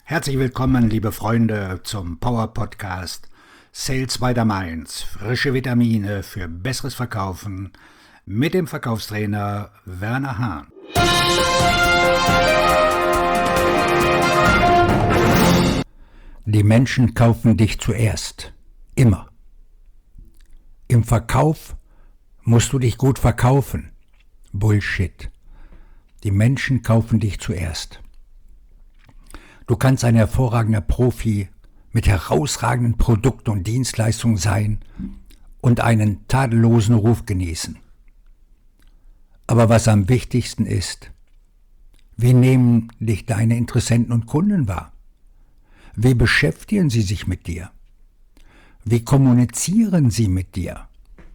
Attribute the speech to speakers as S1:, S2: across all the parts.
S1: Herzlich willkommen, liebe Freunde, zum Power Podcast Sales by the Mainz. Frische Vitamine für besseres Verkaufen mit dem Verkaufstrainer Werner Hahn. Die Menschen kaufen dich zuerst. Immer. Im Verkauf musst du dich gut verkaufen. Bullshit. Die Menschen kaufen dich zuerst. Du kannst ein hervorragender Profi mit herausragenden Produkten und Dienstleistungen sein und einen tadellosen Ruf genießen. Aber was am wichtigsten ist, wie nehmen dich deine Interessenten und Kunden wahr? Wie beschäftigen sie sich mit dir? Wie kommunizieren sie mit dir?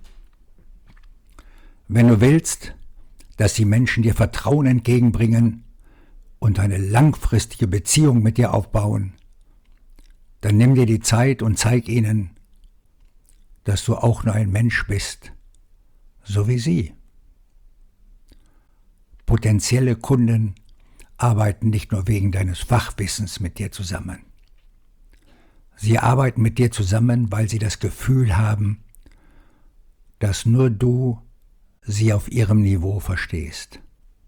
S1: Wenn du willst, dass die Menschen dir Vertrauen entgegenbringen und eine langfristige Beziehung mit dir aufbauen, dann nimm dir die Zeit und zeig ihnen, dass du auch nur ein Mensch bist, so wie sie. Potenzielle Kunden arbeiten nicht nur wegen deines Fachwissens mit dir zusammen. Sie arbeiten mit dir zusammen, weil sie das Gefühl haben, dass nur du sie auf ihrem Niveau verstehst.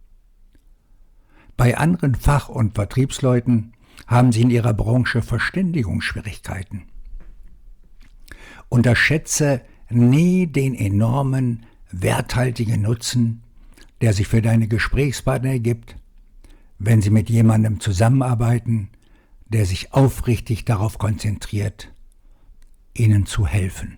S1: Bei anderen Fach- und Vertriebsleuten haben sie in ihrer Branche Verständigungsschwierigkeiten. Unterschätze nie den enormen, werthaltigen Nutzen, der sich für deine Gesprächspartner ergibt, wenn sie mit jemandem zusammenarbeiten, der sich aufrichtig darauf konzentriert, ihnen zu helfen.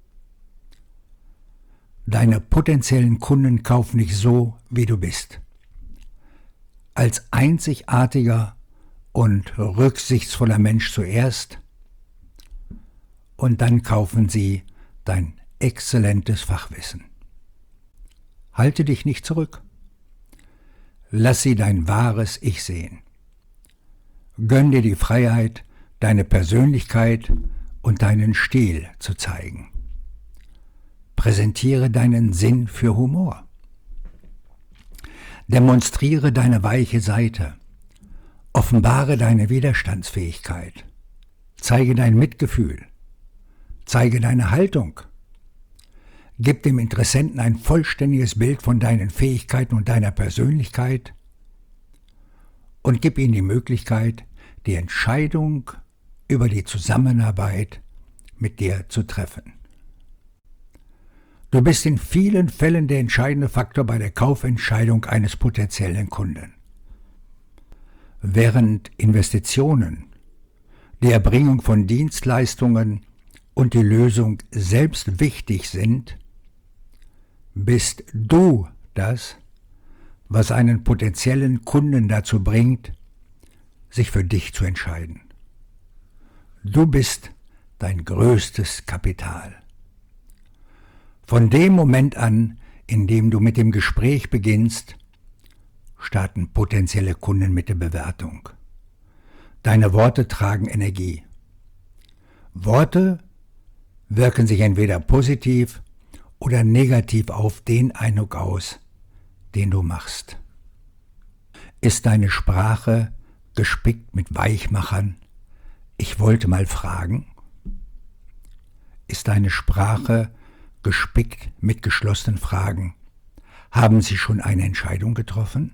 S1: Deine potenziellen Kunden kaufen dich so, wie du bist. Als einzigartiger und rücksichtsvoller Mensch zuerst und dann kaufen sie dein exzellentes Fachwissen. Halte dich nicht zurück. Lass sie dein wahres Ich sehen. Gönn dir die Freiheit, deine Persönlichkeit und deinen Stil zu zeigen. Präsentiere deinen Sinn für Humor. Demonstriere deine weiche Seite. Offenbare deine Widerstandsfähigkeit. Zeige dein Mitgefühl. Zeige deine Haltung. Gib dem Interessenten ein vollständiges Bild von deinen Fähigkeiten und deiner Persönlichkeit und gib ihm die Möglichkeit, die Entscheidung über die Zusammenarbeit mit dir zu treffen. Du bist in vielen Fällen der entscheidende Faktor bei der Kaufentscheidung eines potenziellen Kunden. Während Investitionen, die Erbringung von Dienstleistungen und die Lösung selbst wichtig sind, bist du das, was einen potenziellen Kunden dazu bringt, sich für dich zu entscheiden. Du bist dein größtes Kapital. Von dem Moment an, in dem du mit dem Gespräch beginnst, starten potenzielle Kunden mit der Bewertung. Deine Worte tragen Energie. Worte wirken sich entweder positiv oder negativ auf den Eindruck aus, den du machst. Ist deine Sprache gespickt mit Weichmachern? Ich wollte mal fragen. Ist deine Sprache gespickt mit geschlossenen Fragen? Haben Sie schon eine Entscheidung getroffen?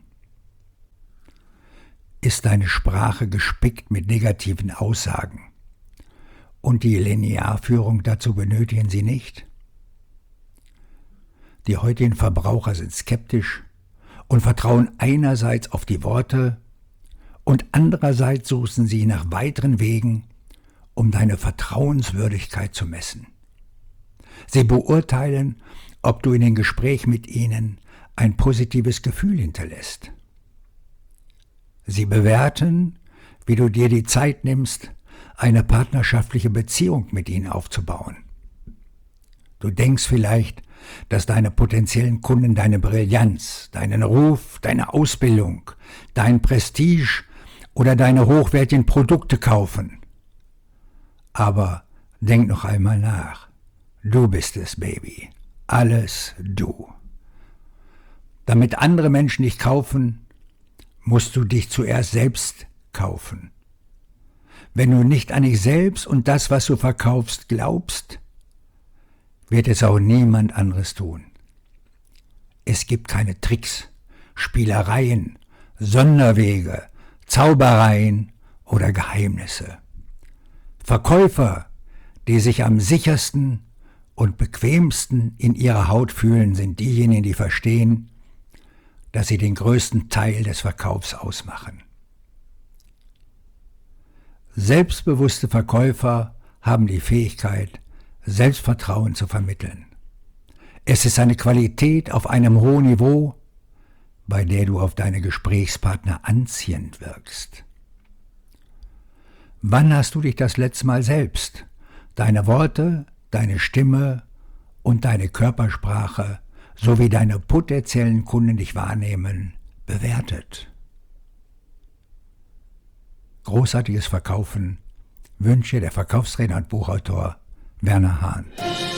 S1: Ist deine Sprache gespickt mit negativen Aussagen? Und die Linearführung dazu benötigen Sie nicht? Die heutigen Verbraucher sind skeptisch und vertrauen einerseits auf die Worte und andererseits suchen sie nach weiteren Wegen, um deine Vertrauenswürdigkeit zu messen. Sie beurteilen, ob du in den Gesprächen mit ihnen ein positives Gefühl hinterlässt. Sie bewerten, wie du dir die Zeit nimmst, eine partnerschaftliche Beziehung mit ihnen aufzubauen. Du denkst vielleicht, dass deine potenziellen Kunden deine Brillanz, deinen Ruf, deine Ausbildung, dein Prestige oder deine hochwertigen Produkte kaufen. Aber denk noch einmal nach. Du bist es, Baby. Alles du. Damit andere Menschen dich kaufen, musst du dich zuerst selbst kaufen. Wenn du nicht an dich selbst und das, was du verkaufst, glaubst, wird es auch niemand anderes tun. Es gibt keine Tricks, Spielereien, Sonderwege, Zaubereien oder Geheimnisse. Verkäufer, die sich am sichersten und bequemsten in ihrer Haut fühlen, sind diejenigen, die verstehen, dass sie den größten Teil des Verkaufs ausmachen. Selbstbewusste Verkäufer haben die Fähigkeit, Selbstvertrauen zu vermitteln. Es ist eine Qualität auf einem hohen Niveau, bei der du auf deine Gesprächspartner anziehend wirkst. Wann hast du dich das letzte Mal selbst, deine Worte, deine Stimme und deine Körpersprache sowie deine potenziellen Kunden dich wahrnehmen, bewertet? Großartiges Verkaufen wünsche der Verkaufstrainer und Buchautor Werner Hahn.